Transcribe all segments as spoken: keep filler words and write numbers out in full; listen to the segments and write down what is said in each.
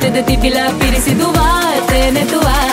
කොහෙද තිබිලා පිරිසිදු වාතය නැතුවා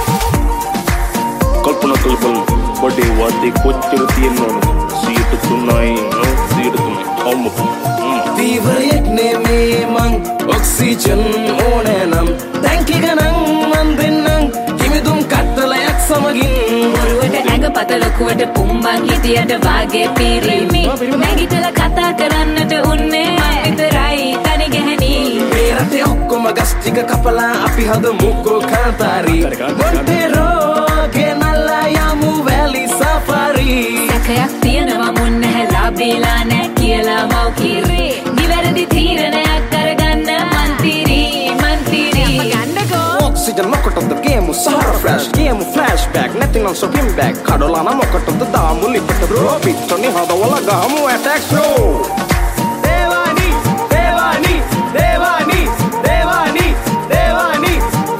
කල්පනා කළ බලමු බඩේ වාතේ කොච්චර තියෙනවද සීයට තුනයි සීයට තුනයි අම්මෝ දීවරයක් නෙමේ මං ඔක්සිජන් ඕනේ නම් ටැංකි ගණන් මන් දෙන්නම් කිමිදුම් කට්ටලයක් සමගින් බොරුවට ඇඟ පත ලොකුවට පුම්බන් හිටියට වාගේ පිරිමි නැගිටලා කතා කරන්නට උන්නේ මං විතරයි තනි ගැහණි මේ රටේ ඔක්කොම ගස් ටික කපලා අපි හදමුකෝ කාන්තාරි මොන්ටේරෝ ගෙනල්ලා යමු වැලි සෆාරි සැකයක් තියෙනවා මුන් නැහැලා බීලා නෑ කියලා මව් කිරේ නිවැරදි තීරණයක් කරගන්න මන්තිරි මන්තිරි ඔක්සිජන් මොකටද ගේමු සහර ෆ්ලෑෂ් ගේමු ෆ්ලෑෂ්බැක් නැතිනම් සොපින් බැක් කඩලා නම් මොකටද දාමු ලිපට බ්‍රෝ පිට්ටනි හදවලා ගහමු ඇටැක්ස් බ්‍රෝ දේවානි දේවානි දේවානි දේවානි දේවානි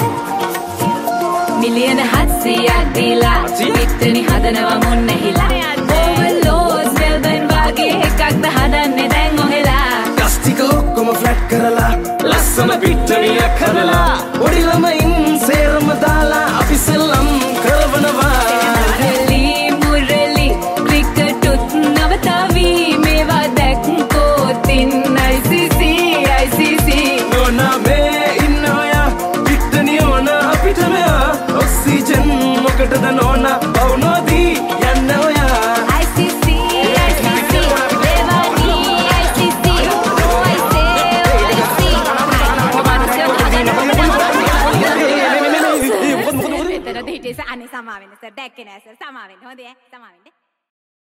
මිලියන හත්සියක් දීලා පිට්ටනි හදනවා මුන් නැහිලා ඕවර්ලෝඩ්ස් මෙල්බන් වාගේ එකක්ද හදන්නේ දැන් ඔහෙලා ගස් ටික ඔක්කොම ෆ්ලැට් කරලා ලස්සන පිට්ටනියක් හදලා පොඩි ළමයින් සේරම දාලා අපි සෙල්ලම් කරවනවා මුරලි මුරලි ක්‍රිකටුත් නවතාවි මේවා දැක්කෝ තින් I C C I C C නෝනා මේ ඉන්න ඔයා පිට්ටනිය ඕන අපිට මෙයා ඔක්සිජන් මොකටද නෝනා පවුනෝදී යන්න ඔයා I C C I C C Devani I C C oh I say I see මෙතන හිටියේ අනේ සමාවෙන්න සර් දැක්කේ නෑ සර් සමාවෙන්න හොඳේ සමාවෙන්න